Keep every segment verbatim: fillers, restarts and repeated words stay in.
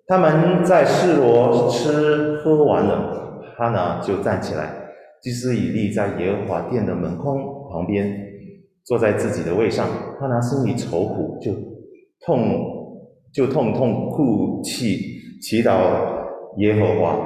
他们在示罗吃喝完了，哈拿就站起来。祭司以利在耶和华殿的门框旁边，坐在自己的位上。哈拿心里愁苦，就痛就痛痛哭泣，祈祷耶和华，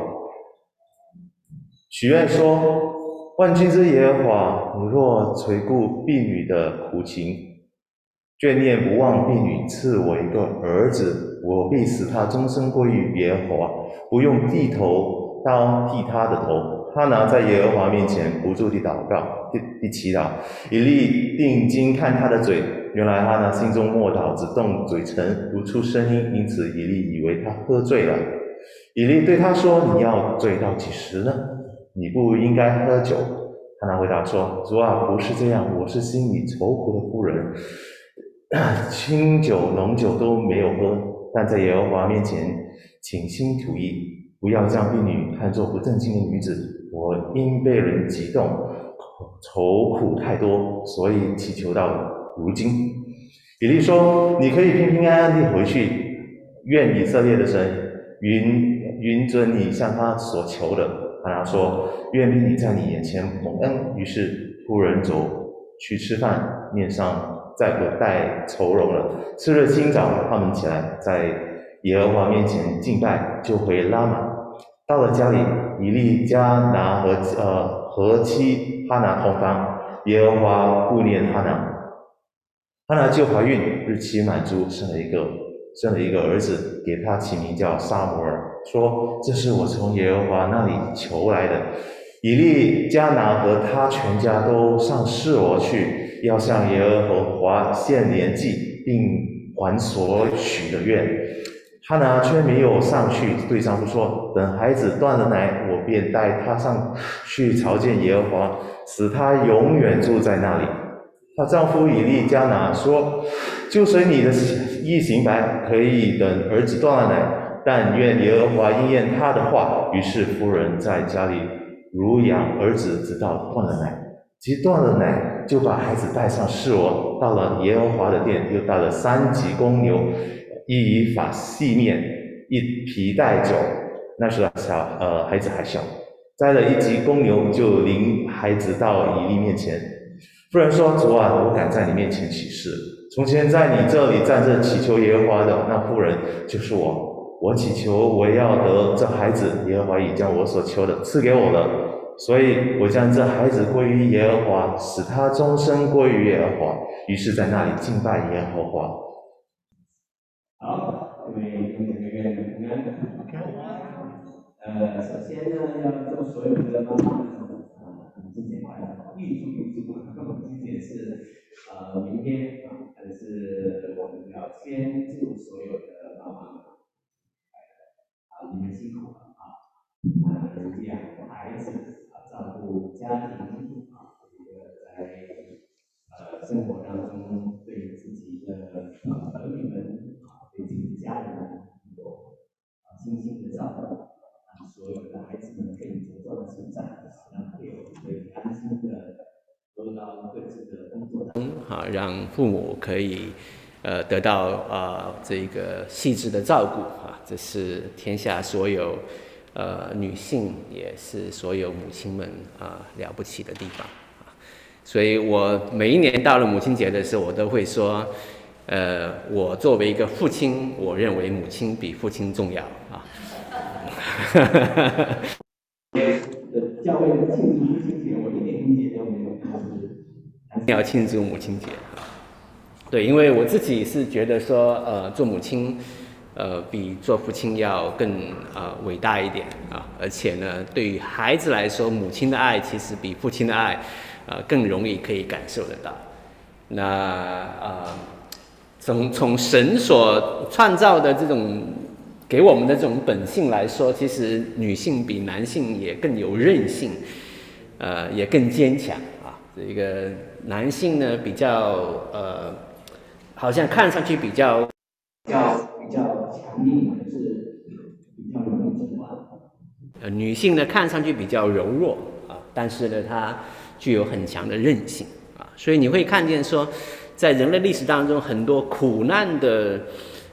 许愿说：万军之耶和华，你若垂顾婢女的苦情，眷念不忘婢女，赐我一个儿子，我必使他终身归于耶和华，不用剃头刀剃他的头。哈拿在耶和华面前不住地祷告，地地祈祷。以利定睛看他的嘴，原来哈拿心中默祷，只动嘴唇，不出声音，因此以利以为他喝醉了。以利对他说：你要醉到几时呢？你不应该喝酒。哈拿回答说：主啊，不是这样，我是心里愁苦的妇人，清酒浓酒都没有喝，但在耶和华面前倾心吐意，不要将婢女看作不正经的女子。我因被人激动，愁苦太多，所以祈求到如今。以利说：你可以平平安安地回去，愿以色列的神允允准你向他所求的。哈拿说：愿婢女在你眼前蒙恩。于是仆人走去吃饭，面上再不带愁容了。次日清早，他们起来，在耶和华面前敬拜，就回拉玛。到了家里，以利加拿和呃和妻哈拿同房，耶和华顾念哈拿，哈拿就怀孕，日期满足，生了一个生了一个儿子，给他起名叫撒母耳，说：这是我从耶和华那里求来的。以利加拿和他全家都上示罗去，要向耶和华献年祭，并还所许的愿。哈拿却没有上去，对丈夫说：等孩子断了奶，我便带他上去朝见耶和华，使他永远住在那里。她丈夫以利加拿说：就随你的意行吧，可以等儿子断了奶，但愿耶和华应验他的话。于是夫人在家里乳养儿子，直到断了奶。即断了奶，就把孩子带上示罗，到了耶和华的殿，又带了三级公牛，一以法细面，一皮带酒。那时小呃孩子还小，摘了一级公牛，就领孩子到以利面前。夫人说：主啊，我敢在你面前起誓，从前在你这里站着祈求耶和华的那妇人就是我。我祈求我要得这孩子，耶和华已将我所求的赐给我了，所以我将这孩子归于耶和华，使他终身归于耶和华。于是在那里敬拜耶和华。 好，各位同学们平安。呃，首先呢，要祝所有的妈妈们啊，母亲节快乐，预祝预祝母亲节是呃明天啊，但是我们要先祝所有的妈妈们啊，你们辛苦了啊，啊，养孩子啊，照顾家庭啊，这个在呃生活当中对自己的呃儿女们啊，对自己的家人有啊精心的照顾，让所有的孩子们可以茁壮的成长，让配偶可以安心的做到各自的工作当中，好，让父母可以呃得到呃这个细致的照顾啊，这是天下所有呃女性，也是所有母亲们啊、呃、了不起的地方。所以我每一年到了母亲节的时候，我都会说，呃，我作为一个父亲，我认为母亲比父亲重要啊。教会庆祝母亲节，我一点理解都没有，但是要庆祝母亲节。对，因为我自己是觉得说，呃，做母亲，呃，比做父亲要更呃伟大一点啊，而且呢，对于孩子来说，母亲的爱其实比父亲的爱。呃，更容易可以感受得到。那呃，从从神所创造的这种给我们的这种本性来说，其实女性比男性也更有韧性，呃，也更坚强啊。这个男性呢，比较呃，好像看上去比较比较比较强硬，可是比较容易争乱。呃，女性呢，看上去比较柔弱啊，但是呢，她具有很强的韧性啊，所以你会看见说，在人类历史当中，很多苦难的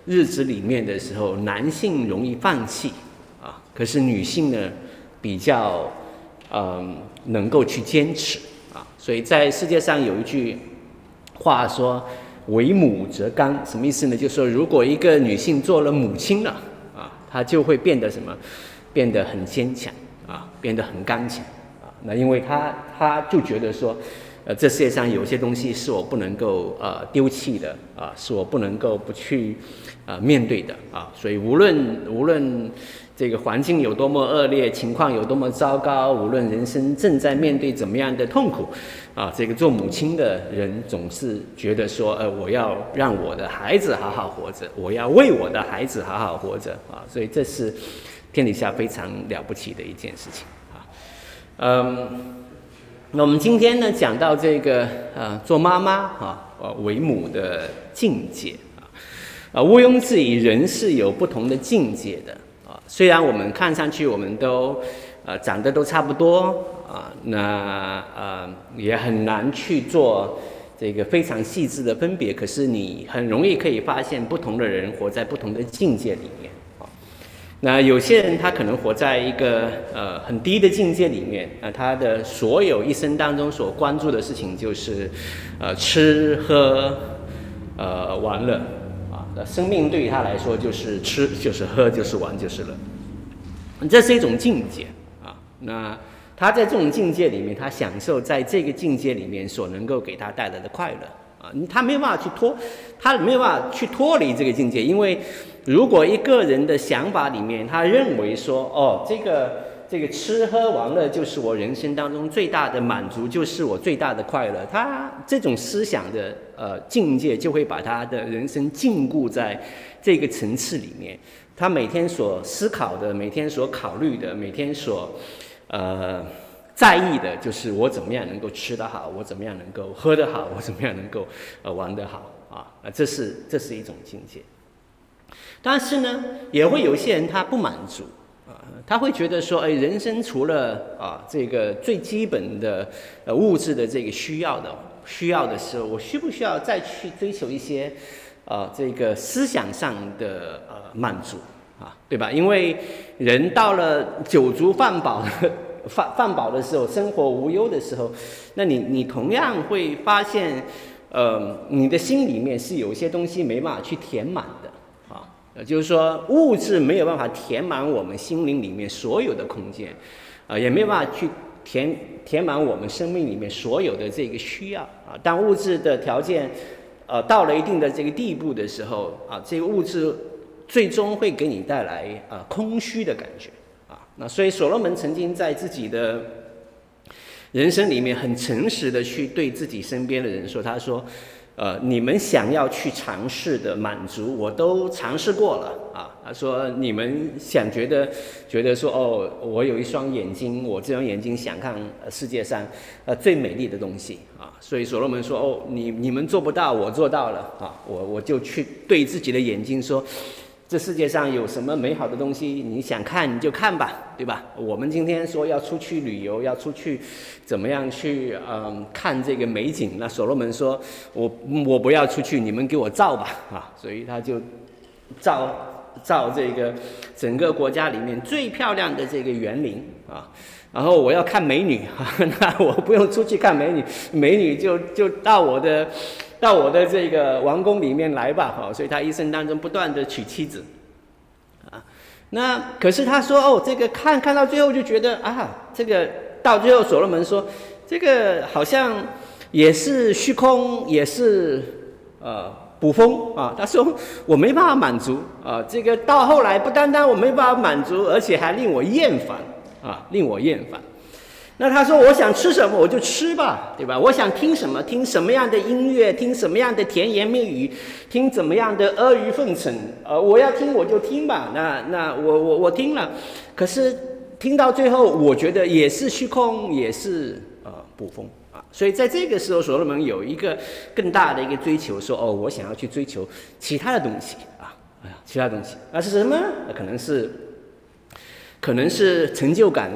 日子里面的时候，男性容易放弃啊，可是女性呢比较嗯能够去坚持啊，所以在世界上有一句话说为母则刚，什么意思呢？就是说如果一个女性做了母亲了啊，她就会变得什么？变得很坚强啊，变得很刚强啊。那因为她她就觉得说。呃，这世界上有些东西是我不能够呃丢弃的啊，是我不能够不去呃面对的啊，所以无论无论这个环境有多么恶劣，情况有多么糟糕，无论人生正在面对怎么样的痛苦啊，这个做母亲的人总是觉得说，呃，我要让我的孩子好好活着，我要为我的孩子好好活着啊，所以这是天底下非常了不起的一件事情啊，嗯。那我们今天呢，讲到这个呃，做妈妈啊，呃，为母的境界啊，啊，毋庸置疑，人是有不同的境界的啊。虽然我们看上去我们都呃长得都差不多啊，那呃也很难去做这个非常细致的分别，可是你很容易可以发现，不同的人活在不同的境界里面。那有些人他可能活在一个呃很低的境界里面，啊、呃，他的所有一生当中所关注的事情就是，呃，吃喝，呃，玩乐，啊，生命对于他来说就是吃就是喝就是玩就是乐，这是一种境界啊。那他在这种境界里面，他享受在这个境界里面所能够给他带来的快乐啊，他没有办法去脱，他没有办法去脱离这个境界，因为。如果一个人的想法里面，他认为说，哦，这个这个吃喝玩乐就是我人生当中最大的满足，就是我最大的快乐，他这种思想的呃境界就会把他的人生禁锢在这个层次里面。他每天所思考的，每天所考虑的，每天所呃在意的，就是我怎么样能够吃得好，我怎么样能够喝得好，我怎么样能够呃玩得好啊？啊，这是这是一种境界。但是呢，也会有一些人他不满足啊，他会觉得说，哎，人生除了啊这个最基本的呃物质的这个需要的需要的时候，我需不需要再去追求一些啊这个思想上的呃满足啊，对吧？因为人到了酒足饭饱的饭饭饱的时候，生活无忧的时候，那你你同样会发现，呃，你的心里面是有一些东西没办法去填满的。呃，就是说，物质没有办法填满我们心灵里面所有的空间，啊、呃，也没有办法去填填满我们生命里面所有的这个需要啊。当物质的条件，呃，到了一定的这个地步的时候，啊，这个物质最终会给你带来啊、呃、空虚的感觉啊。那所以，所罗门曾经在自己的人生里面很诚实的去对自己身边的人说，他说。呃，你们想要去尝试的满足，我都尝试过了啊。他说，你们想觉得觉得说，哦，我有一双眼睛，我这双眼睛想看世界上呃最美丽的东西啊。所以所罗门说，哦，你你们做不到，我做到了啊。我我就去对自己的眼睛说，这世界上有什么美好的东西，你想看你就看吧，对吧？我们今天说要出去旅游，要出去怎么样去嗯看这个美景？那所罗门说，我我不要出去，你们给我造吧啊！所以他就造造这个整个国家里面最漂亮的这个园林啊。然后我要看美女啊，那我不用出去看美女，美女就就到我的。到我的这个王宫里面来吧，哈，所以他一生当中不断的娶妻子，啊，那可是他说哦，这个看看到最后就觉得啊，这个到最后所罗门说，这个好像也是虚空，也是呃捕风啊。他说我没办法满足啊，这个到后来不单单我没办法满足，而且还令我厌烦啊，令我厌烦。那他说我想吃什么我就吃吧，对吧？我想听什么听什么样的音乐，听什么样的甜言蜜语，听怎么样的阿谀奉承，呃，我要听我就听吧。那那我我我听了，可是听到最后，我觉得也是虚空，也是呃捕风啊。所以在这个时候，所罗门有一个更大的一个追求，说哦，我想要去追求其他的东西啊，哎呀，其他东西，那是什么？那可能是可能是成就感呢。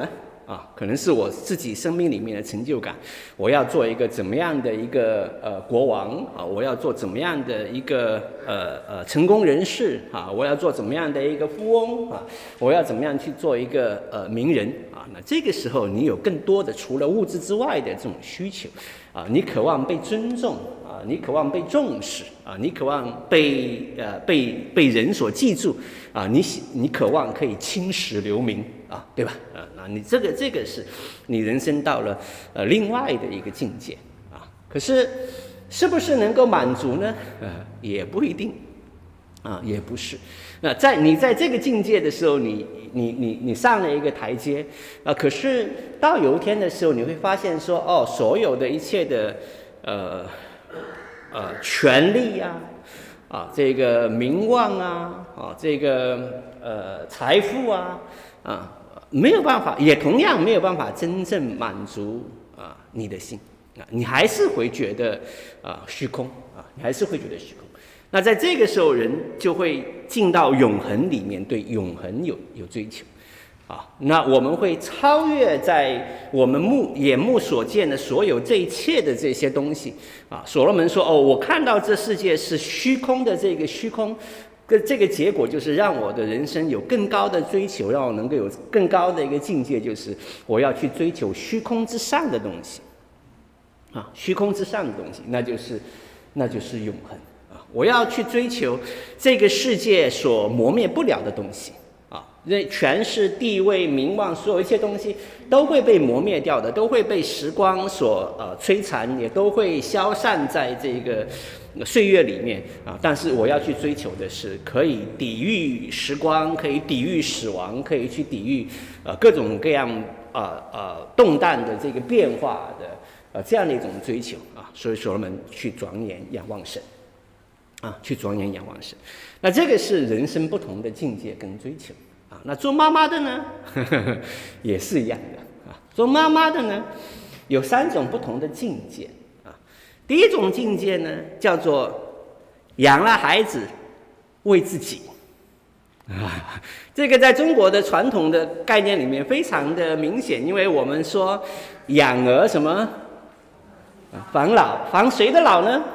啊，可能是我自己生命里面的成就感。我要做一个怎么样的一个呃国王啊？我要做怎么样的一个呃呃成功人士啊？我要做怎么样的一个富翁啊？我要怎么样去做一个呃名人啊？那这个时候你有更多的除了物质之外的这种需求啊，你渴望被尊重啊，你渴望被重视啊，你渴望被呃被被人所记住啊，你你渴望可以青史留名。啊，对吧？啊，那你这个这个是你人生到了呃另外的一个境界啊。可是是不是能够满足呢？呃，也不一定啊，也不是。那在你在这个境界的时候，你你你你上了一个台阶啊，可是到有一天的时候，你会发现说，哦，所有的一切的呃呃权利呀、啊，啊，这个名望啊，啊，这个呃财富啊，啊。没有办法，也同样没有办法真正满足啊、呃、你的心啊，你还是会觉得啊、呃、虚空啊，你还是会觉得虚空。那在这个时候，人就会进到永恒里面，对永恒有有追求啊。那我们会超越在我们目眼目所见的所有这一切的这些东西啊。所罗门说：“哦，我看到这世界是虚空的，这个虚空。”这个结果就是让我的人生有更高的追求，让我能够有更高的一个境界，就是我要去追求虚空之上的东西，啊，虚空之上的东西，那就是那就是永恒啊！我要去追求这个世界所磨灭不了的东西啊，那权势、地位、名望，所有一切东西都会被磨灭掉的，都会被时光所呃摧残，也都会消散在这个岁月里面啊，但是我要去追求的是可以抵御时光，可以抵御死亡，可以去抵御呃各种各样呃呃动荡的这个变化的呃这样的一种追求啊，所以所罗门去庄严仰望神啊，去庄严仰望神。那这个是人生不同的境界跟追求啊。那做妈妈的呢，呵呵也是一样的啊。做妈妈的呢，有三种不同的境界。第一种境界呢，叫做养了孩子为自己啊，这个在中国的传统的概念里面非常的明显，因为我们说养儿什么防老，防谁的老呢？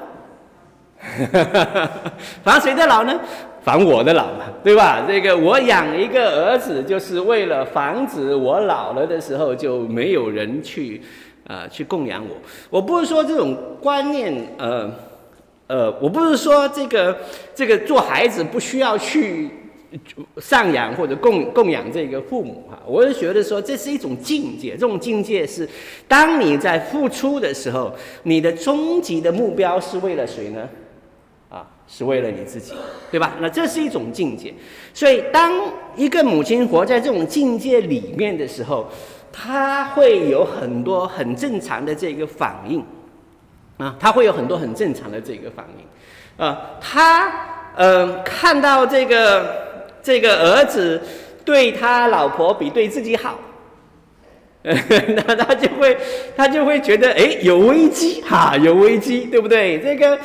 防谁的老呢？防我的老嘛，对吧？这个我养一个儿子，就是为了防止我老了的时候就没有人去。呃，去供养我。我不是说这种观念，呃，呃，我不是说这个这个做孩子不需要去赡养或者供供养这个父母哈。我是觉得说这是一种境界，这种境界是当你在付出的时候，你的终极的目标是为了谁呢？啊，是为了你自己，对吧？那这是一种境界。所以，当一个母亲活在这种境界里面的时候，他会有很多很正常的这个反应啊，他会有很多很正常的这个反应啊，他呃看到这个这个儿子对他老婆比对自己好，那他就会他就会觉得哎有危机哈，有危机，对不对？这个。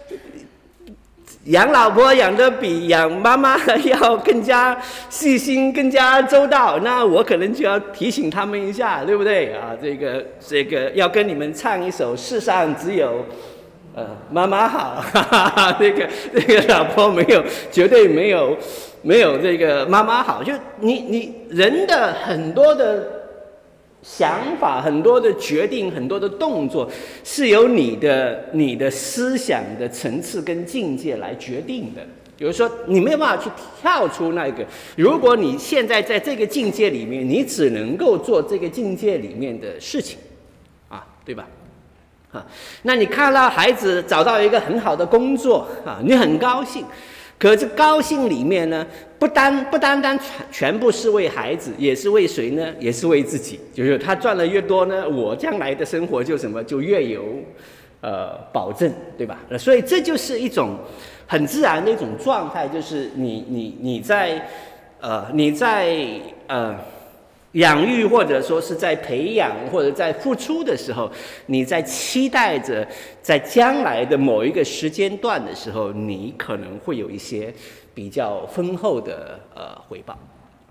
养老婆养得比养妈妈要更加细心、更加周到，那我可能就要提醒他们一下，对不对啊？这个这个要跟你们唱一首《世上只有呃妈妈好》哈哈哈，这个这个老婆没有，绝对没有没有这个妈妈好。就你你人的很多的想法、很多的决定、很多的动作，是由你的你的思想的层次跟境界来决定的。比如说，你没有办法去跳出那个。如果你现在在这个境界里面，你只能够做这个境界里面的事情，啊，对吧？啊，那你看到孩子找到一个很好的工作啊，你很高兴。可是高兴里面呢，不单不单单全全部是为孩子，也是为谁呢？也是为自己。就是他赚的越多呢，我将来的生活就什么就越有呃保证，对吧？所以这就是一种很自然的一种状态，就是你你你在呃你在呃养育或者说是在培养或者在付出的时候，你在期待着在将来的某一个时间段的时候，你可能会有一些比较丰厚的呃回报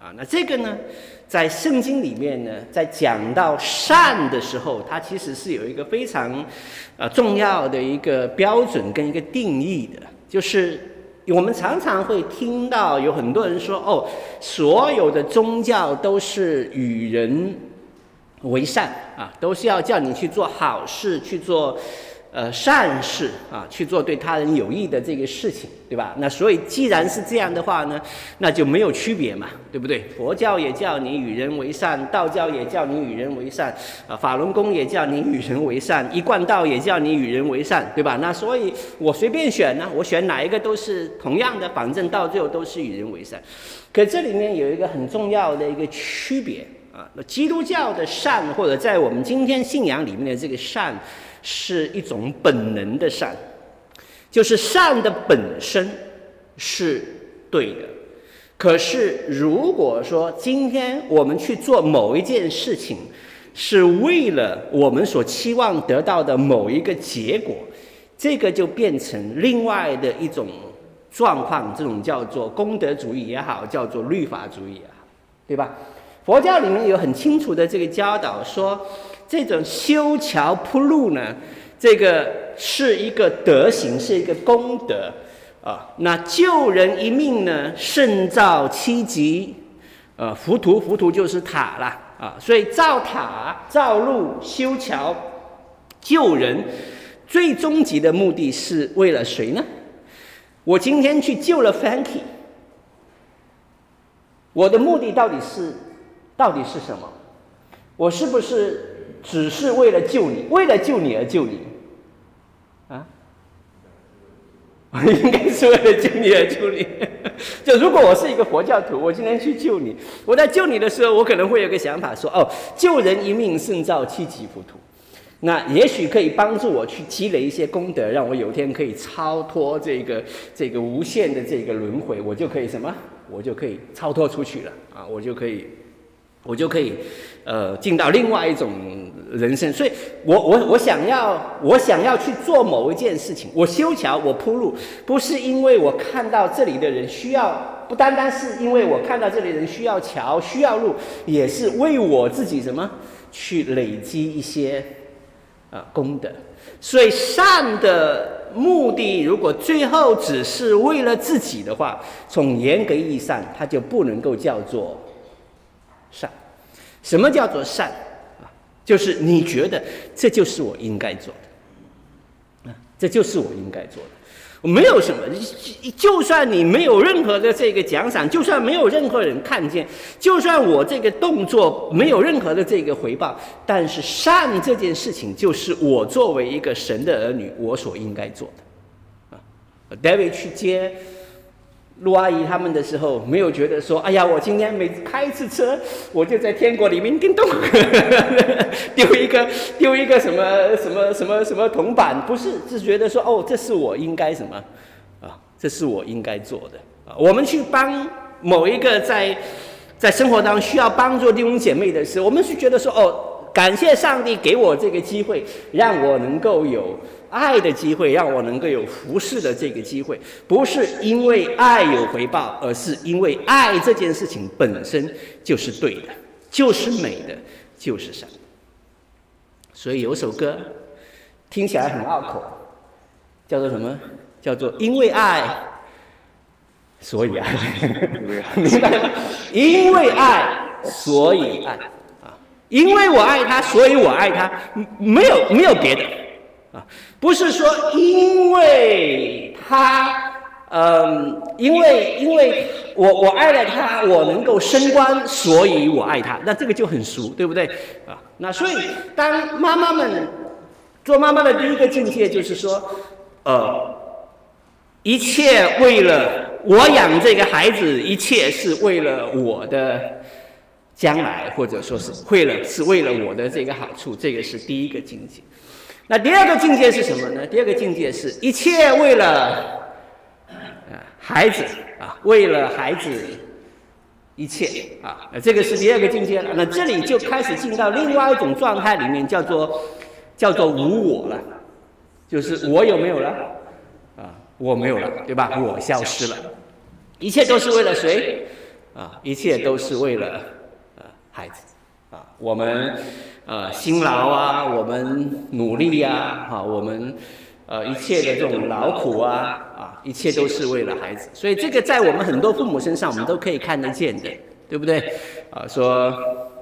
啊。那这个呢，在圣经里面呢，在讲到善的时候，它其实是有一个非常呃重要的一个标准跟一个定义的，就是我们常常会听到有很多人说，哦，所有的宗教都是与人为善啊，都是要叫你去做好事，去做呃善事啊，去做对他人有益的这个事情，对吧？那所以既然是这样的话呢，那就没有区别嘛，对不对？佛教也叫你与人为善，道教也叫你与人为善，啊，法轮功也叫你与人为善，一贯道也叫你与人为善，对吧？那所以我随便选呢，我选哪一个都是同样的，反正到最后都是与人为善。可这里面有一个很重要的一个区别啊，那基督教的善，或者在我们今天信仰里面的这个善，是一种本能的善，就是善的本身是对的。可是如果说今天我们去做某一件事情，是为了我们所期望得到的某一个结果，这个就变成另外的一种状况，这种叫做功德主义也好，叫做律法主义也好，对吧？佛教里面有很清楚的这个教导说，这种修桥铺路呢，这个是一个德行，是一个功德啊。那救人一命呢，胜造七级，呃，浮屠，浮屠就是塔啦啊。所以造塔、造路、修桥、救人，最终极的目的是为了谁呢？我今天去救了 Frankie， 我的目的到底是到底是什么？我是不是只是为了救你，为了救你而救你？啊？应该是为了救你而救你。就如果我是一个佛教徒，我今天去救你，我在救你的时候，我可能会有个想法说：哦，救人一命胜造七级浮屠。那也许可以帮助我去积累一些功德，让我有天可以超脱这个这个无限的这个轮回，我就可以什么？我就可以超脱出去了啊！我就可以。我就可以，呃，进到另外一种人生。所以我我我想要我想要去做某一件事情，我修桥，我铺路，不是因为我看到这里的人需要，不单单是因为我看到这里的人需要桥需要路，也是为我自己什么去累积一些啊、呃、功德。所以善的目的，如果最后只是为了自己的话，从严格意义上，它就不能够叫做善。什么叫做善啊？就是你觉得这就是我应该做的啊，这就是我应该做的。没有什么，就算你没有任何的这个奖赏，就算没有任何人看见，就算我这个动作没有任何的这个回报，但是善这件事情就是我作为一个神的儿女，我所应该做的啊。David 去接陆阿姨他们的时候，没有觉得说，哎呀，我今天每次开一次车，我就在天国里面叮咚丢一个丢一个什么什么什么什么铜板，不是，是觉得说，哦，这是我应该什么啊？这是我应该做的啊。我们去帮某一个在在生活当中需要帮助弟兄姐妹的时候，我们是觉得说，哦，感谢上帝给我这个机会，让我能够有爱的机会，让我能够有服侍的这个机会，不是因为爱有回报，而是因为爱这件事情本身就是对的，就是美的，就是善。所以有首歌听起来很拗口，叫做什么？叫做因为爱，所以爱。明白吗？因为爱，所以爱啊！因为我爱他，所以我爱他，没有没有别的。啊，不是说因为他，嗯，因为因为我我爱了他，我能够升官，所以我爱他。那这个就很俗，对不对？啊，那所以当妈妈们做妈妈的第一个境界就是说，呃，一切为了我养这个孩子，一切是为了我的将来，或者说是为了是为了我的这个好处，这个是第一个境界。那第二个境界是什么呢？第二个境界是一切为了呃孩子啊，为了孩子一切啊，这个是第二个境界了。那这里就开始进到另外一种状态里面，叫做叫做无我了，就是我有没有了啊？我没有了，对吧？我消失了，一切都是为了谁？ 啊，一切都是为了呃孩子啊，我们呃辛劳啊，我们努力啊，啊，我们呃一切的这种劳苦啊，啊，一切都是为了孩子。所以这个在我们很多父母身上，我们都可以看得见的，对不对？啊，说，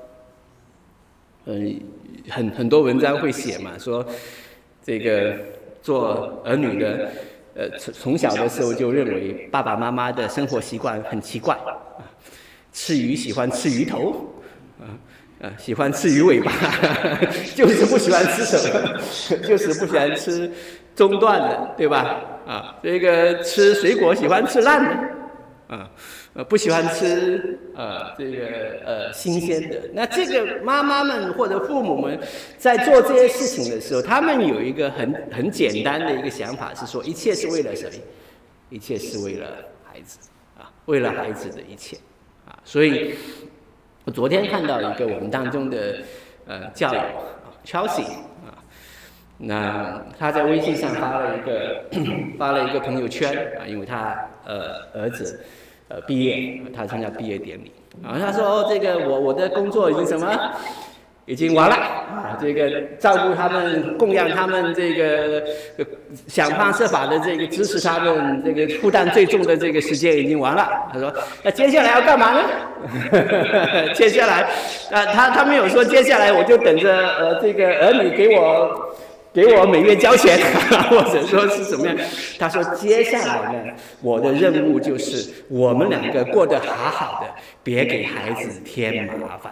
嗯、呃，很很多文章会写嘛，说这个做儿女的。呃，从从小的时候就认为爸爸妈妈的生活习惯很奇怪，啊，吃鱼喜欢吃鱼头，啊，呃，喜欢吃鱼尾巴，就是不喜欢吃什么，就是不喜欢吃中段的，对吧？啊，这个吃水果喜欢吃烂的，啊，呃，不喜欢吃呃这个呃新鲜的。那这个妈妈们或者父母们在做这些事情的时候，他们有一个很很简单的一个想法，是说一切是为了谁？一切是为了孩子啊，为了孩子的一切啊。所以，我昨天看到一个我们当中的呃教友 Chelsea 啊，那他在微信上发了一个发了一个朋友圈啊，因为他呃儿子。呃，毕业，他参加毕业典礼，然后他说：“哦，这个我我的工作已经什么，已经完了啊，这个照顾他们、供养他们，这个、呃、想方设法的这个支持他们，这个负担最重的这个时间已经完了。”他说：“那接下来要干嘛呢？接下来，啊，他他没有说接下来我就等着呃这个儿女给我。”给我每月交钱，或者说是什么样？他说：“接下来呢，我的任务就是我们两个过得好好的，别给孩子添麻烦。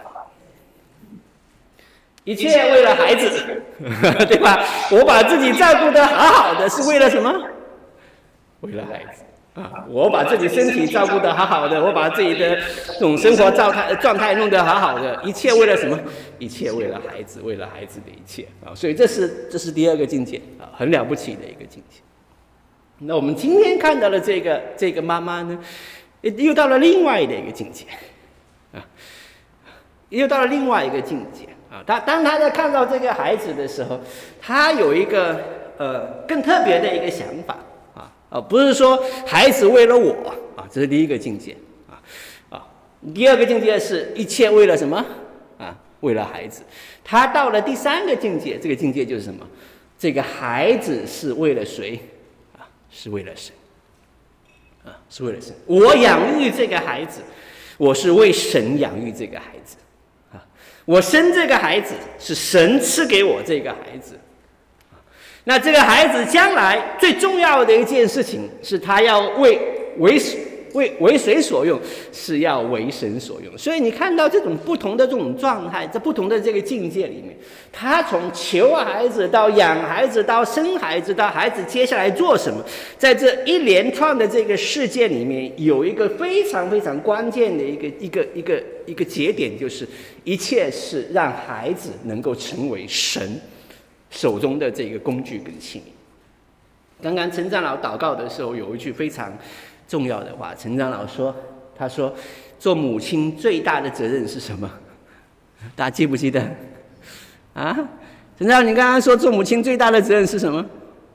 一切为了孩子，对吧？我把自己照顾得好好的，是为了什么？为了孩子。”啊，我把自己身体照顾得好好的，我把自己的这种生活状态状态弄得好好的，一切为了什么？一切为了孩子，为了孩子的一切啊！所以这是这是第二个境界啊，很了不起的一个境界。那我们今天看到的这个这个妈妈呢，又到了另外的一个境界啊，又到了另外一个境界啊。他当他在看到这个孩子的时候，他有一个呃更特别的一个想法。啊，不是说孩子为了我啊，这是第一个境界啊啊。第二个境界是一切为了什么啊？为了孩子。他到了第三个境界，这个境界就是什么？这个孩子是为了谁啊？是为了神啊，是为了神。我养育这个孩子，我是为神养育这个孩子啊。我生这个孩子是神赐给我这个孩子。那这个孩子将来最重要的一件事情是，他要为为为为谁所用？是要为神所用。所以你看到这种不同的这种状态，在不同的这个境界里面，他从求孩子到养孩子到生孩子到孩子接下来做什么，在这一连串的这个事件里面，有一个非常非常关键的一个一个一个一个节点，就是一切是让孩子能够成为神手中的这个工具跟器皿。刚刚陈长老祷告的时候，有一句非常重要的话，陈长老说：“他说，做母亲最大的责任是什么？大家记不记得？啊，陈长老，你刚刚说做母亲最大的责任是什么？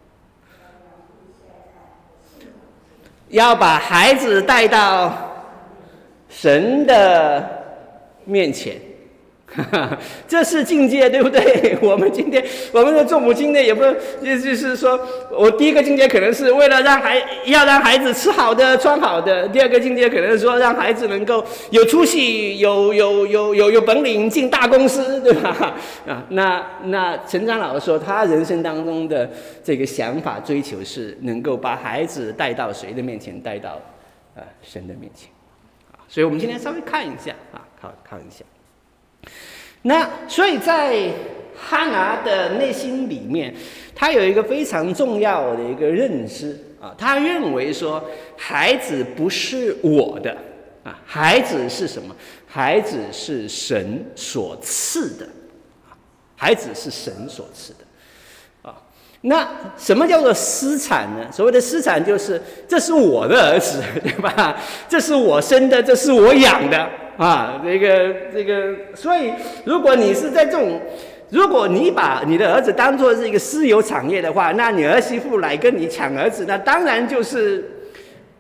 要把孩子带到神的面前。”这是境界，对不对？我们今天我们的做母亲的也不就是说，我第一个境界可能是为了让孩要让孩子吃好的穿好的，第二个境界可能是说让孩子能够有出息有有有有有本领进大公司，对吧？啊，那那陈长老说他人生当中的这个想法追求是能够把孩子带到谁的面前？带到呃神的面前啊。所以我们今天稍微看一下啊，看看一下。那所以在哈拿的内心里面，他有一个非常重要的一个认知啊，他认为说孩子不是我的啊，孩子是什么？孩子是神所赐的啊，孩子是神所赐的啊。那什么叫做私产呢？所谓的私产就是这是我的儿子，对吧？这是我生的，这是我养的。啊，这个这个，所以如果你是在这种，如果你把你的儿子当作是一个私有产业的话，那你儿媳妇来跟你抢儿子，那当然就是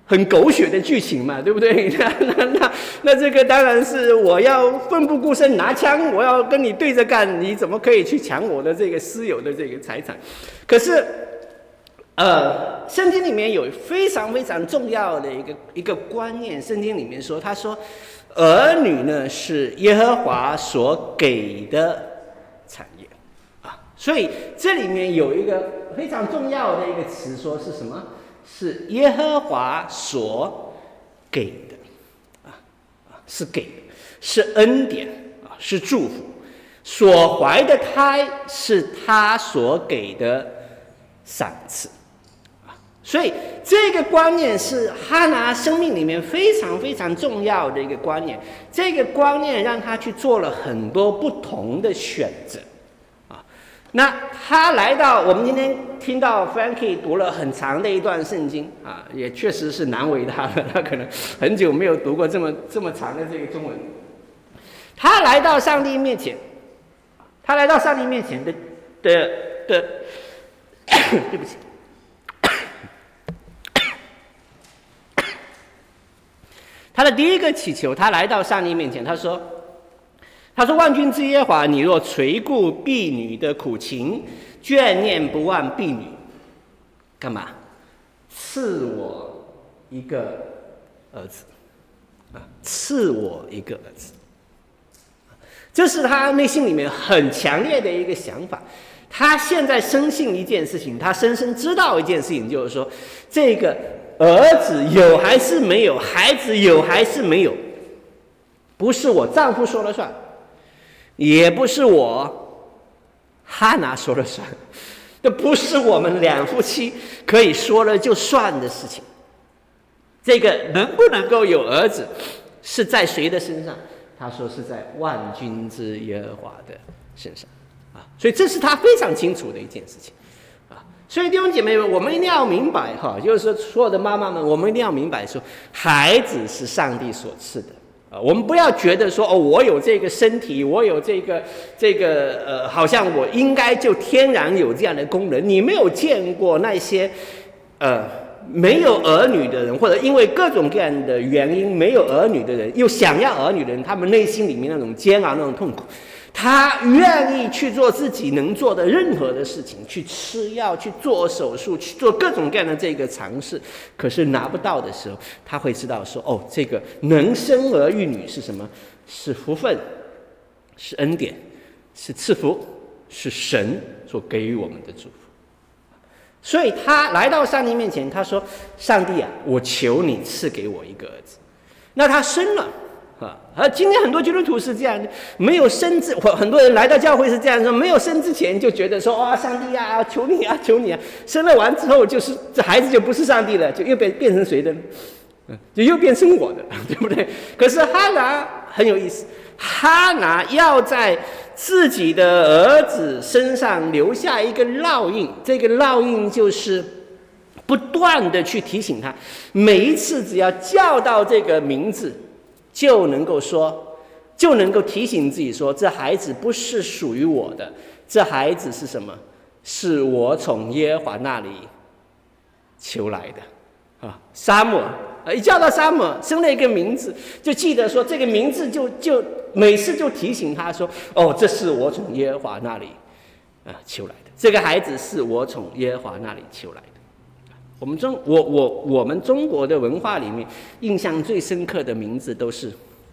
很狗血的剧情嘛，对不对？那那那那这个当然是我要奋不顾身拿枪，我要跟你对着干，你怎么可以去抢我的这个私有的这个财产？可是，呃，圣经里面有非常非常重要的一个一个观念，圣经里面说，他说，儿女呢是耶和华所给的产业啊，所以这里面有一个非常重要的一个词，说是什么？是耶和华所给的啊啊，是给的，是恩典啊，是祝福。所怀的胎是他所给的赏赐啊，所以这个观念是哈拿生命里面非常非常重要的一个观念。这个观念让他去做了很多不同的选择。那他来到，我们今天听到 Frankie 读了很长的一段圣经啊，也确实是难为他了，他可能很久没有读过这么这么长的这个中文。他来到上帝面前，他来到上帝面前的的的，对不起，他的第一个祈求，他来到上帝面前，他说。他说：“万军之耶和华，你若垂顾婢女的苦情，眷念不忘婢女，干嘛？赐我一个儿子啊！赐我一个儿子。”这是他内心里面很强烈的一个想法。他现在深信一件事情，他深深知道一件事情，就是说，这个儿子有还是没有，孩子有还是没有，不是我丈夫说了算。也不是我哈拿说了算，这不是我们两夫妻可以说了就算的事情。这个能不能够有儿子，是在谁的身上？他说是在万军之耶和华的身上啊，所以这是他非常清楚的一件事情啊。所以弟兄姐妹们，我们一定要明白哈，就是说所有的妈妈们，我们一定要明白说，孩子是上帝所赐的。我们不要觉得说哦，我有这个身体，我有这个这个呃，好像我应该就天然有这样的功能。你没有见过那些呃没有儿女的人，或者因为各种各样的原因没有儿女的人，又想要儿女的人，他们内心里面那种煎熬、那种痛苦。他愿意去做自己能做的任何的事情，去吃药，去做手术，去做各种各样的这个尝试。可是拿不到的时候，他会知道说：哦，这个能生儿育女是什么？是福分，是恩典，是赐福，是神所给予我们的祝福。所以他来到上帝面前，他说：上帝啊，我求你赐给我一个儿子。那他生了。啊，今天很多基督徒是这样的，没有生之，很多人来到教会是这样说，没有生之前就觉得说，哇、哦，上帝啊，求你啊，求你啊，生了完之后，就是这孩子就不是上帝了，就又变变成谁的呢？嗯，就又变成我的，对不对？可是哈拿很有意思，哈拿要在自己的儿子身上留下一个烙印，这个烙印就是不断的去提醒他，每一次只要叫到这个名字。就能够说，就能够提醒自己说，这孩子不是属于我的，这孩子是什么？是我从耶和华那里求来的啊。撒母耳，一叫到撒母耳，生了一个名字，就记得说这个名字就就每次就提醒他说，哦，这是我从耶和华那里啊求来的，这个孩子是我从耶和华那里求来的。我们中我我我们中国的文化里面，印象最深刻的名字都是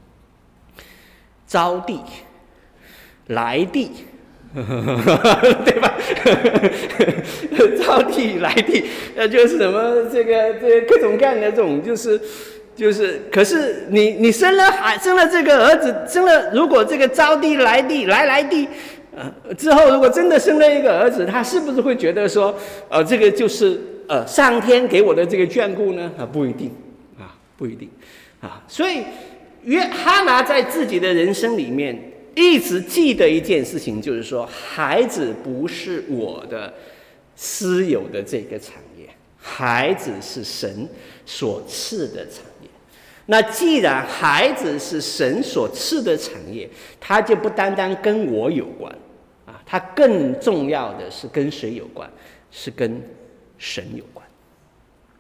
招娣、来娣，对吧？招娣、来娣，呃，就是什么这个这个各种各样的这种，就是就是，可是你你生了孩，生了这个儿子，生了如果这个招娣、来娣、来来娣。呃，之后如果真的生了一个儿子，他是不是会觉得说，呃，这个就是呃上天给我的这个眷顾呢？啊，不一定，啊，不一定，啊，所以约哈拿在自己的人生里面一直记得一件事情，就是说，孩子不是我的私有的这个产业，孩子是神所赐的产业。那既然孩子是神所赐的产业，他就不单单跟我有关啊，他更重要的是跟谁有关？是跟神有关。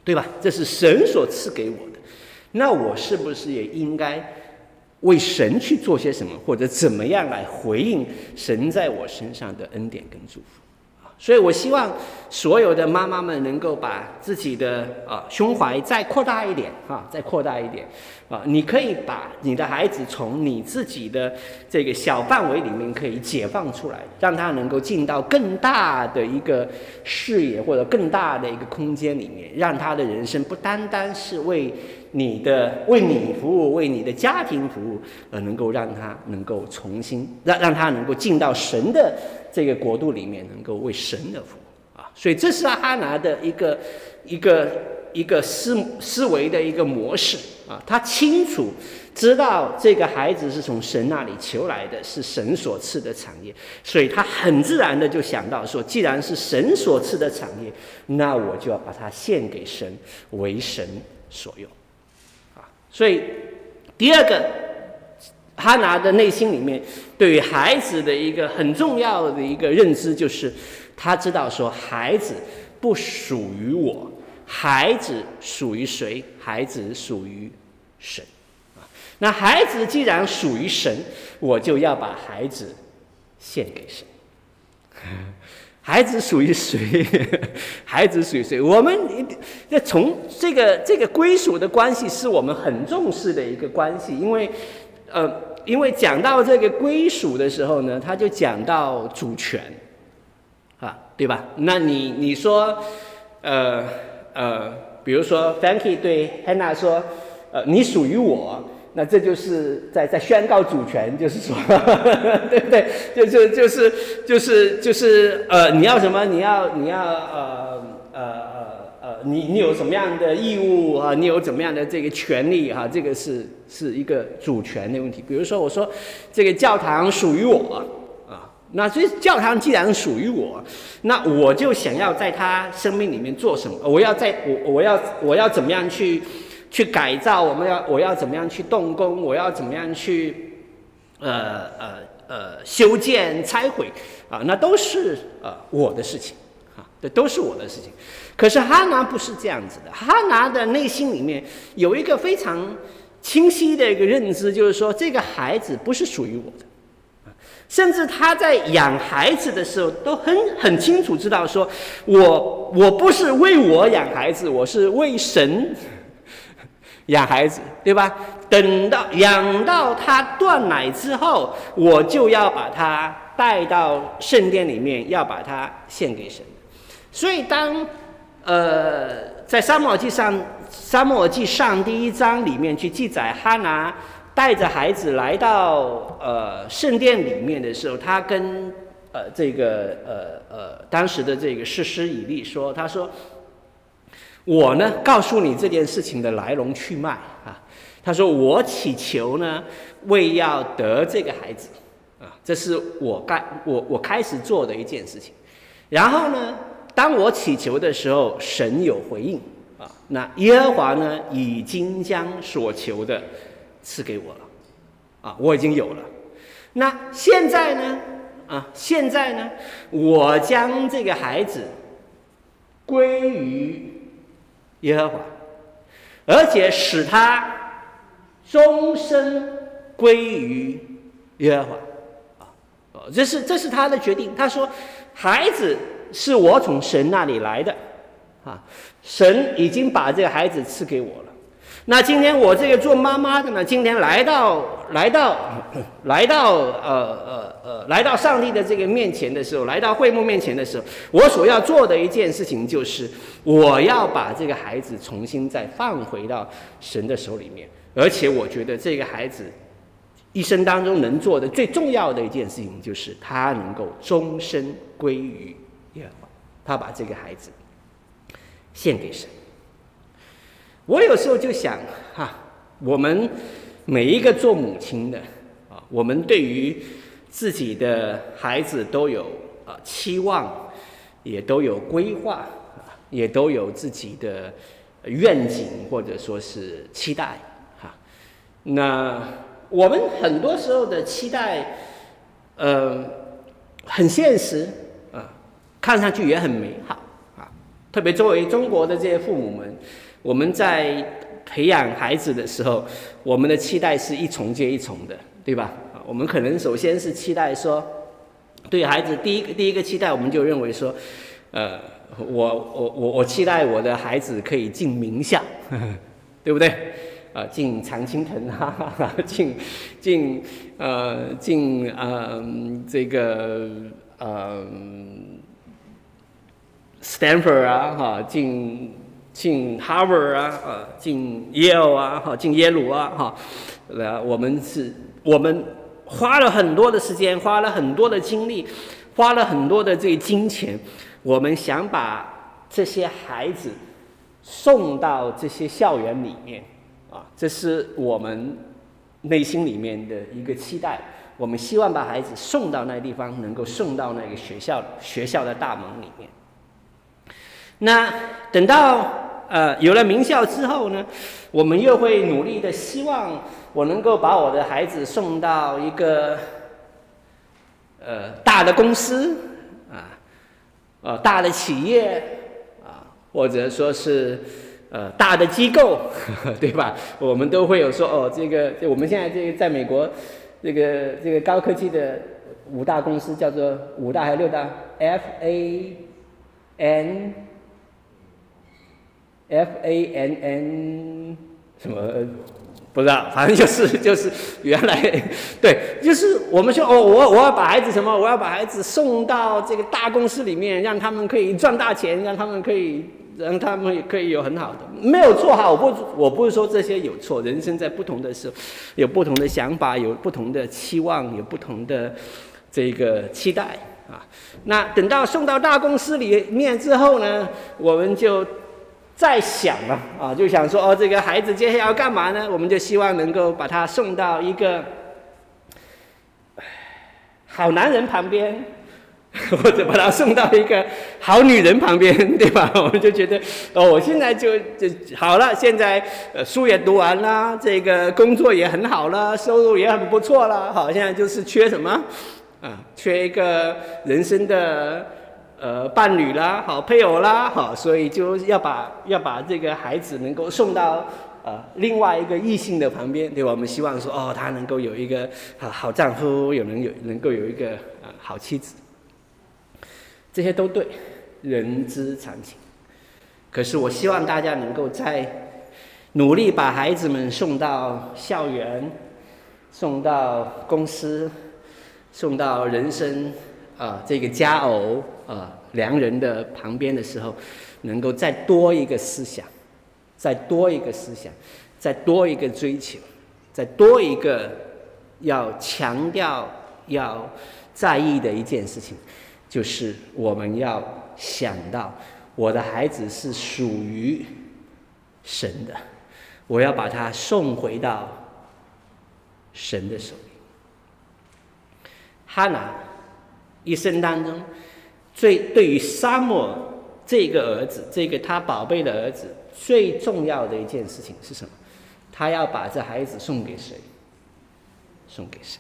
对吧？这是神所赐给我的，那我是不是也应该为神去做些什么，或者怎么样来回应神在我身上的恩典跟祝福？所以我希望所有的妈妈们能够把自己的啊胸怀再扩大一点啊，再扩大一点啊，你可以把你的孩子从你自己的这个小范围里面可以解放出来，让他能够进到更大的一个视野或者更大的一个空间里面，让他的人生不单单是为你的为你服务，为你的家庭服务，而能够让他能够重新让让他能够进到神的这个国度里面，能够为神的服务啊。所以这是哈拿的一个一个一个思思维的一个模式啊。他清楚知道这个孩子是从神那里求来的，是神所赐的产业，所以他很自然的就想到说，既然是神所赐的产业，那我就要把它献给神，为神所用。所以，第二个，哈拿的内心里面对于孩子的一个很重要的一个认知，就是他知道说，孩子不属于我，孩子属于谁？孩子属于神。那孩子既然属于神，我就要把孩子献给神。孩子属于谁？孩子属于谁？我们从这个这个归属的关系是我们很重视的一个关系，因为呃，因为讲到这个归属的时候呢，他就讲到主权啊，对吧？那你你说呃呃，比如说 Frankie 对 Hannah 说，呃，你属于我。那这就是在在宣告主权，就是说，对不对？就是就是就是就是呃，你要什么？你要你要呃呃呃呃，你你有什么样的义务啊？你有怎么样的这个权利啊？这个是是一个主权的问题。比如说，我说这个教堂属于我啊，那所以教堂既然属于我，那我就想要在他生命里面做什么？我要在我我要我要怎么样去？去改造，我们要我要怎么样去动工，我要怎么样去呃呃呃修建拆毁啊，那都是呃我的事情啊，这都是我的事情。可是哈拿不是这样子的，哈拿的内心里面有一个非常清晰的一个认知，就是说这个孩子不是属于我的，甚至他在养孩子的时候都很很清楚知道说，我我不是为我养孩子，我是为神养孩子，对吧？等到养到他断奶之后，我就要把他带到圣殿里面，要把他献给神。所以当呃在撒母耳记上撒母耳记上第一章里面去记载哈拿带着孩子来到呃圣殿里面的时候，他跟呃这个呃呃当时的这个士师以利说，他说，我呢告诉你这件事情的来龙去脉啊。他说我祈求呢为要得这个孩子啊，这是我该我我开始做的一件事情。然后呢，当我祈求的时候，神有回应啊。那耶和华呢已经将所求的赐给我了啊，我已经有了。那现在呢啊，现在呢，我将这个孩子归于耶和华，而且使他终身归于耶和华啊！这是这是他的决定。他说，孩子是我从神那里来的啊，神已经把这个孩子赐给我了。那今天我这个做妈妈的呢，今天来到来到来到呃呃呃来到上帝的这个面前的时候，来到会幕面前的时候，我所要做的一件事情就是，我要把这个孩子重新再放回到神的手里面。而且我觉得这个孩子一生当中能做的最重要的一件事情，就是他能够终身归于耶和华，他把这个孩子献给神。我有时候就想哈、啊，我们每一个做母亲的啊，我们对于自己的孩子都有啊期望，也都有规划，啊，也都有自己的愿景或者说是期待哈、啊。那我们很多时候的期待，呃，很现实啊，看上去也很美好啊， 特别作为中国的这些父母们，我们在培养孩子的时候，我们的期待是一重接一重的，对吧？我们可能首先是期待说，对孩子第一个第一个期待，我们就认为说，呃，我我我我期待我的孩子可以进名校，呵呵对不对？啊、呃，进常青藤啊，进进呃进呃这个呃 Stanford 啊，哈，进进 Harvard 啊，呃，进 Yale 啊，哈，进耶鲁啊，哈，呃，我们是，我们花了很多的时间，花了很多的精力，花了很多的这个金钱，我们想把这些孩子送到这些校园里面。啊，这是我们内心里面的一个期待。我们希望把孩子送到那个地方，能够送到那个学校学校的大门里面。那等到呃有了名校之后呢，我们又会努力的希望我能够把我的孩子送到一个呃大的公司啊，呃大的企业啊，或者说是。呃，大的机构，呵呵对吧？我们都会有说哦，这个我们现在这个在美国，这个这个高科技的五大公司叫做五大还是六大 ？F A N F A N N 什么？不知道，反正就是就是原来对，就是我们说哦，我我要把孩子什么？我要把孩子送到这个大公司里面，让他们可以赚大钱，让他们可以。让他们也可以有很好的，没有错哈。我不我不是说这些有错，人生在不同的时候有不同的想法，有不同的期望，有不同的这个期待啊。那等到送到大公司里面之后呢，我们就再想了啊，就想说哦，这个孩子接下来要干嘛呢？我们就希望能够把他送到一个好男人旁边。或者把他送到一个好女人旁边，对吧？我们就觉得，哦，我现在就就好了，现在呃书也读完了，这个工作也很好了，收入也很不错了，好，现在就是缺什么啊？缺一个人生的呃伴侣啦，好配偶啦，好，所以就要把要把这个孩子能够送到呃另外一个异性的旁边，对吧？我们希望说，哦，他能够有一个好好丈夫，有能有能够有一个呃好妻子。这些都对，人之常情。可是我希望大家能够在努力把孩子们送到校园、送到公司、送到人生啊、呃、这个佳偶啊、呃、良人的旁边的时候，能够再多一个思想，再多一个思想，再多一个追求，再多一个要强调、要在意的一件事情。就是我们要想到，我的孩子是属于神的，我要把他送回到神的手里。哈拿一生当中，最对于撒母耳这个儿子，这个他宝贝的儿子，最重要的一件事情是什么？他要把这孩子送给谁？送给神。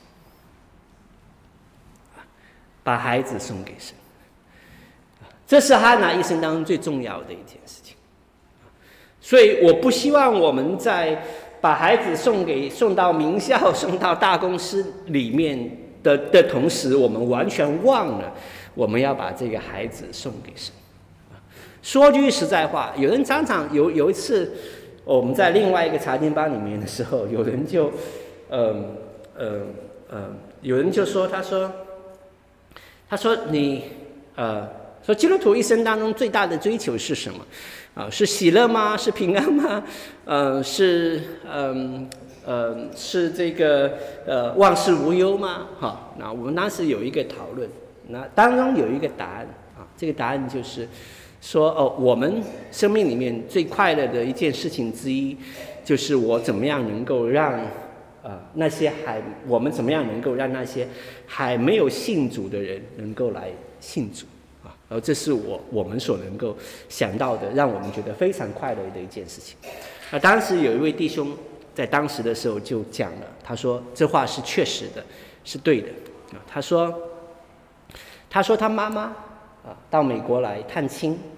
把孩子送给神，这是哈拿一生当中最重要的一件事情。所以我不希望我们在把孩子送给送到名校、送到大公司里面的的同时，我们完全忘了我们要把这个孩子送给神。说句实在话，有人常常有有一次我们在另外一个查经班里面的时候，有人就，嗯嗯嗯，有人就说，他说。他说你呃说基督徒一生当中最大的追求是什么？啊、呃，是喜乐吗？是平安吗？呃，是嗯 呃, 呃是这个呃万事无忧吗？哈，那我们当时有一个讨论，那当中有一个答案啊，这个答案就是说哦，我们生命里面最快乐的一件事情之一，就是我怎么样能够让。啊，那些还我们怎么样能够让那些还没有信主的人能够来信主啊？而这是我我们所能够想到的，让我们觉得非常快乐的一件事情。那当时有一位弟兄在当时的时候就讲了，他说这话是确实的，是对的啊。他说，他说他妈妈啊到美国来探亲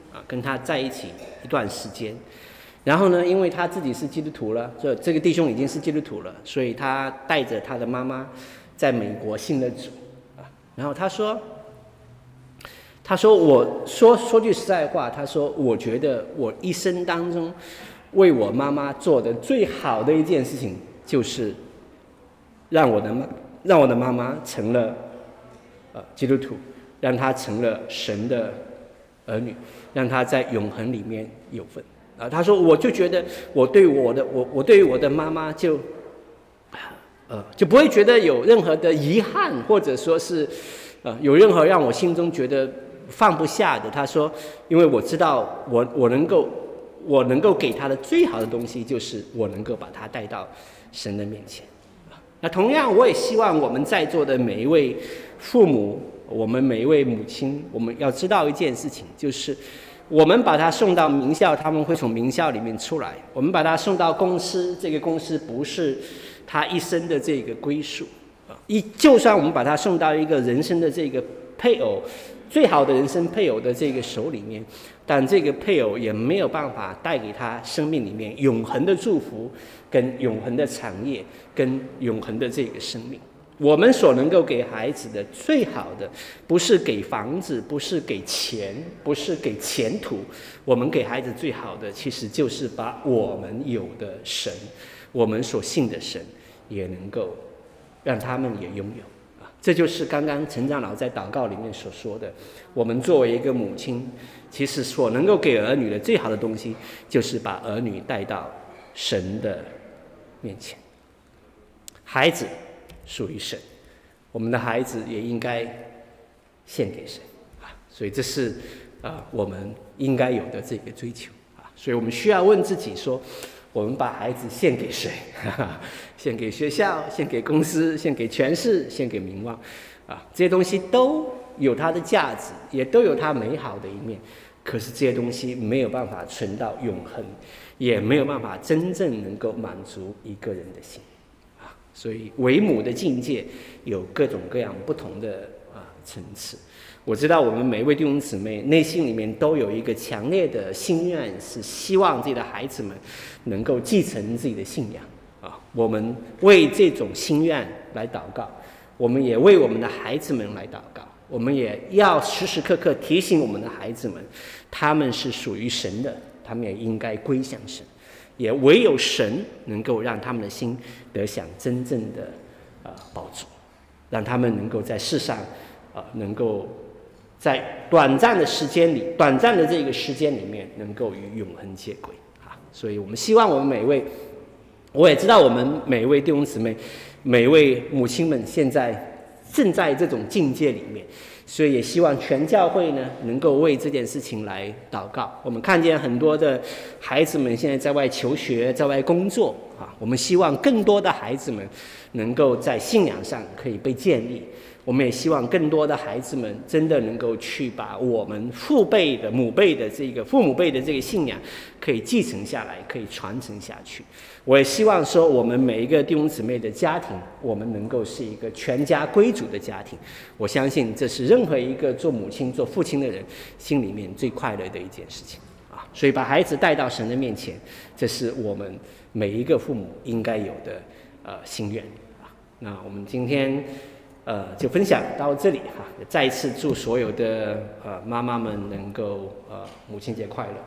啊，跟他在一起一段时间。然后呢，因为他自己是基督徒了，这这个弟兄已经是基督徒了，所以他带着他的妈妈在美国信了主啊。然后他说。他说：“我说说句实在话，他说我觉得我一生当中为我妈妈做的最好的一件事情，就是让我的妈让我的妈妈成了呃基督徒，让她成了神的儿女，让她在永恒里面有份啊。”他说：“我就觉得我对我的我我对于我的妈妈就呃就不会觉得有任何的遗憾，或者说是呃有任何让我心中觉得。”放不下的，他说，因为我知道我我能够我能够给他的最好的东西，就是我能够把他带到神的面前。那同样，我也希望我们在座的每一位父母，我们每一位母亲，我们要知道一件事情，就是我们把他送到名校，他们会从名校里面出来；我们把他送到公司，这个公司不是他一生的这个归属啊。一就算我们把他送到一个人生的这个配偶。最好的人生配偶的这个手里面，但这个配偶也没有办法带给他生命里面永恒的祝福，跟永恒的产业，跟永恒的这个生命。我们所能够给孩子的最好的，不是给房子，不是给钱，不是给前途，我们给孩子最好的，其实就是把我们有的神，我们所信的神，也能够让他们也拥有。这就是刚刚陈长老在祷告里面所说的，我们作为一个母亲，其实所能够给儿女的最好的东西，就是把儿女带到神的面前。孩子属于神，我们的孩子也应该献给神啊，所以这是啊我们应该有的这个追求啊，所以我们需要问自己说，我们把孩子献给谁？献给学校，献给公司，献给权势，献给名望，啊，这些东西都有它的价值，也都有它美好的一面。可是这些东西没有办法存到永恒，也没有办法真正能够满足一个人的心，啊，所以为母的境界有各种各样不同的啊层次。我知道我们每一位弟兄姊妹内心里面都有一个强烈的心愿，是希望自己的孩子们能够继承自己的信仰啊。我们为这种心愿来祷告，我们也为我们的孩子们来祷告，我们也要时时刻刻提醒我们的孩子们，他们是属于神的，他们也应该归向神，也唯有神能够让他们的心得享真正的呃宝足，让他们能够在世上呃能够在短暂的时间里，短暂的这个时间里面，能够与永恒接轨啊！所以我们希望我们每一位，我也知道我们每一位弟兄姊妹，每一位母亲们现在正在这种境界里面，所以也希望全教会呢能够为这件事情来祷告。我们看见很多的孩子们现在在外求学，在外工作啊，我们希望更多的孩子们能够在信仰上可以被建立。我们也希望更多的孩子们真的能够去把我们父辈的、母辈的这个父母辈的这个信仰可以继承下来，可以传承下去。我也希望说，我们每一个弟兄姊妹的家庭，我们能够是一个全家归主的家庭。我相信这是任何一个做母亲、做父亲的人心里面最快乐的一件事情啊！所以把孩子带到神的面前，这是我们每一个父母应该有的呃心愿啊。那我们今天。呃，就分享到这里哈，再一次祝所有的呃妈妈们能够呃母亲节快乐。